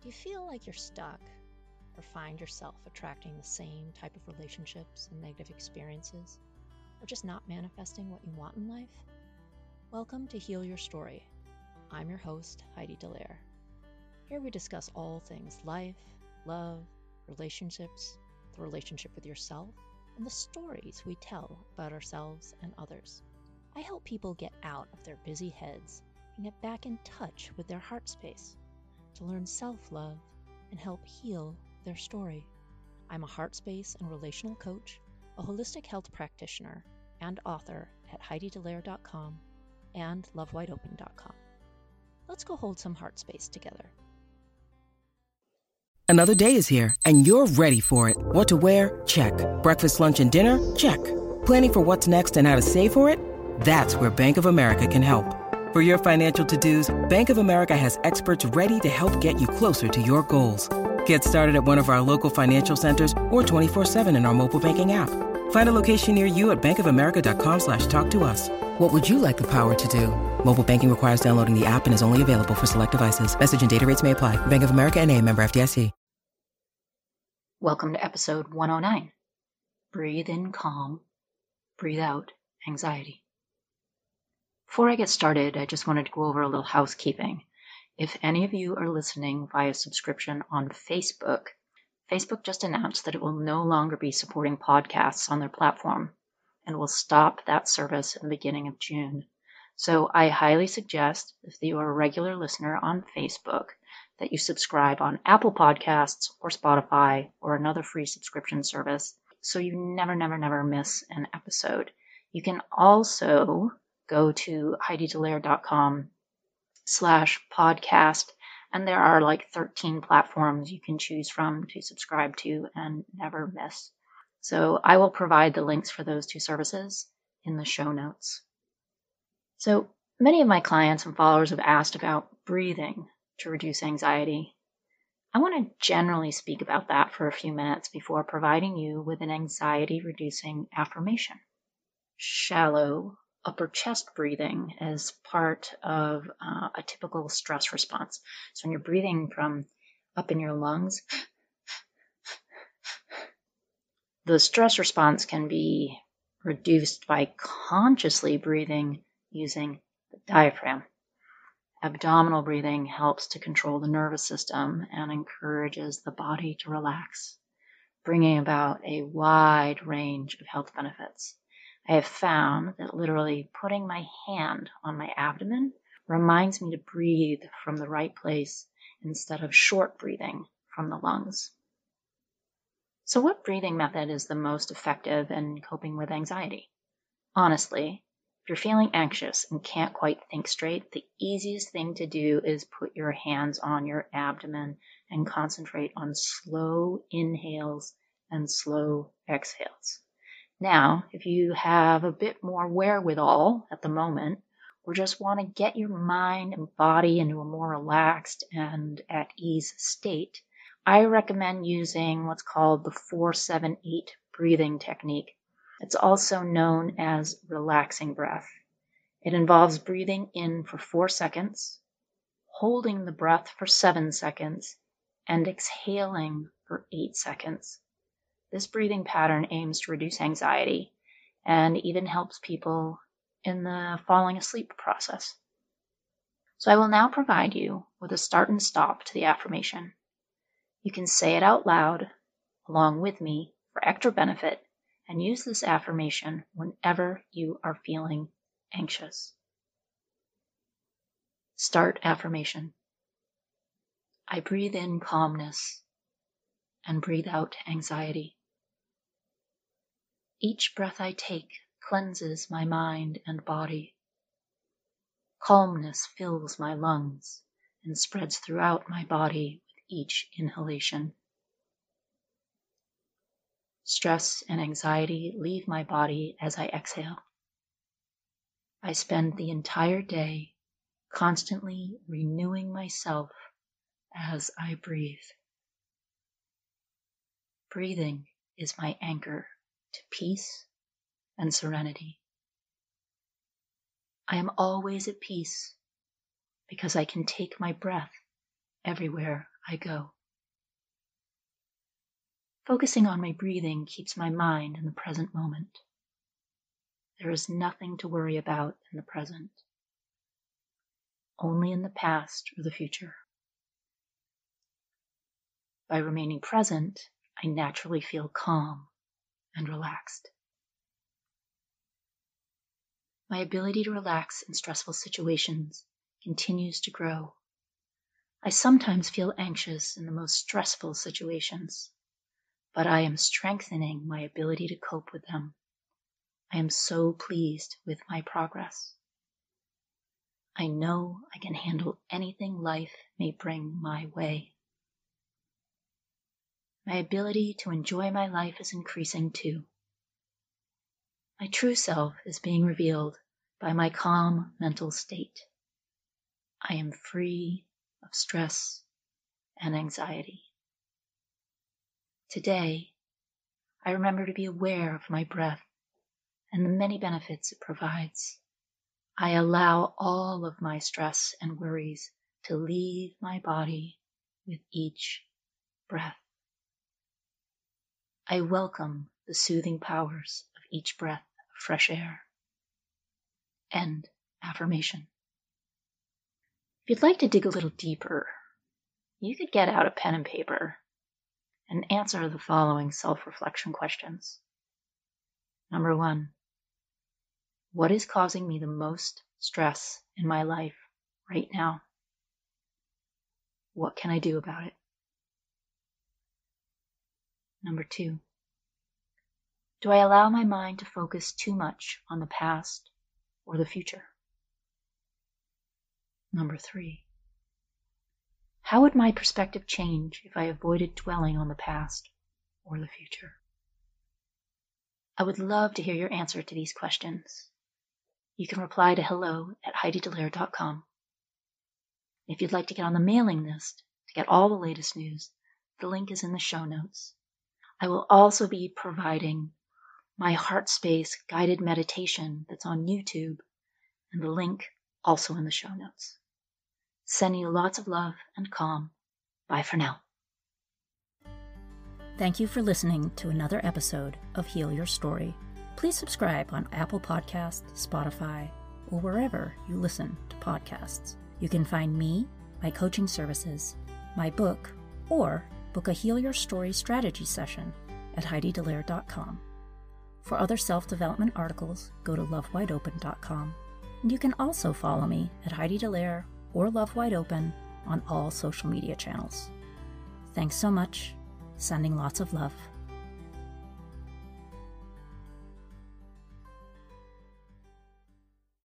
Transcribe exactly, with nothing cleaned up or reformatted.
Do you feel like you're stuck or find yourself attracting the same type of relationships and negative experiences, or just not manifesting what you want in life? Welcome to Heal Your Story. I'm your host, Heidi Dallaire. Here we discuss all things life, love, relationships, the relationship with yourself, and the stories we tell about ourselves and others. I help people get out of their busy heads and get back in touch with their heart space to learn self-love and help heal their story. I'm a heart space and relational coach, a holistic health practitioner, and author at heidi dallaire dot com and love wide open dot com. Let's go hold some heart space together. Another day is here, and you're ready for it. What to wear? Check. Breakfast, lunch, and dinner? Check. Planning for what's next and how to save for it? That's where Bank of America can help. For your financial to-dos, Bank of America has experts ready to help get you closer to your goals. Get started at one of our local financial centers or twenty-four seven in our mobile banking app. Find a location near you at bankofamerica.com slash talk to us. What would you like the power to do? Mobile banking requires downloading the app and is only available for select devices. Message and data rates may apply. Bank of America N A, member F D I C. Welcome to episode one oh nine. Breathe in calm, breathe out anxiety. Before I get started, I just wanted to go over a little housekeeping. If any of you are listening via subscription on Facebook, Facebook just announced that it will no longer be supporting podcasts on their platform and will stop that service in the beginning of June. So I highly suggest, if you are a regular listener on Facebook, that you subscribe on Apple Podcasts or Spotify or another free subscription service so you never, never, never miss an episode. You can also go to heidi dallaire dot com slash podcast, and there are like thirteen platforms you can choose from to subscribe to and never miss. So I will provide the links for those two services in the show notes. So many of my clients and followers have asked about breathing to reduce anxiety. I want to generally speak about that for a few minutes before providing you with an anxiety-reducing affirmation. Shallow upper chest breathing is part of uh, a typical stress response. So when you're breathing from up in your lungs, the stress response can be reduced by consciously breathing using the diaphragm. Abdominal breathing helps to control the nervous system and encourages the body to relax, bringing about a wide range of health benefits. I have found that literally putting my hand on my abdomen reminds me to breathe from the right place instead of short breathing from the lungs. So what breathing method is the most effective in coping with anxiety? Honestly, if you're feeling anxious and can't quite think straight, the easiest thing to do is put your hands on your abdomen and concentrate on slow inhales and slow exhales. Now, if you have a bit more wherewithal at the moment, or just want to get your mind and body into a more relaxed and at ease state, I recommend using what's called the four seven eight breathing technique. It's also known as relaxing breath. It involves breathing in for four seconds, holding the breath for seven seconds, and exhaling for eight seconds. This breathing pattern aims to reduce anxiety and even helps people in the falling asleep process. So I will now provide you with a start and stop to the affirmation. You can say it out loud along with me for extra benefit and use this affirmation whenever you are feeling anxious. Start affirmation. I breathe in calmness and breathe out anxiety. Each breath I take cleanses my mind and body. Calmness fills my lungs and spreads throughout my body with each inhalation. Stress and anxiety leave my body as I exhale. I spend the entire day constantly renewing myself as I breathe. Breathing is my anchor to peace and serenity. I am always at peace because I can take my breath everywhere I go. Focusing on my breathing keeps my mind in the present moment. There is nothing to worry about in the present, only in the past or the future. By remaining present, I naturally feel calm and relaxed. My ability to relax in stressful situations continues to grow. I sometimes feel anxious in the most stressful situations, but I am strengthening my ability to cope with them. I am so pleased with my progress. I know I can handle anything life may bring my way. My ability to enjoy my life is increasing too. My true self is being revealed by my calm mental state. I am free of stress and anxiety. Today, I remember to be aware of my breath and the many benefits it provides. I allow all of my stress and worries to leave my body with each breath. I welcome the soothing powers of each breath of fresh air. End affirmation. If you'd like to dig a little deeper, you could get out a pen and paper and answer the following self-reflection questions. Number one, what is causing me the most stress in my life right now? What can I do about it? Number two, do I allow my mind to focus too much on the past or the future? Number three, how would my perspective change if I avoided dwelling on the past or the future? I would love to hear your answer to these questions. You can reply to hello at heidi dallaire dot com. If you'd like to get on the mailing list to get all the latest news, the link is in the show notes. I will also be providing my Heart Space guided meditation that's on YouTube, and the link also in the show notes. Sending you lots of love and calm. Bye for now. Thank you for listening to another episode of Heal Your Story. Please subscribe on Apple Podcasts, Spotify, or wherever you listen to podcasts. You can find me, my coaching services, my book, or book a Heal Your Story strategy session at heidi dallaire dot com. For other self-development articles, go to love wide open dot com. And you can also follow me at Heidi Dallaire or Love Wide Open on all social media channels. Thanks so much. Sending lots of love.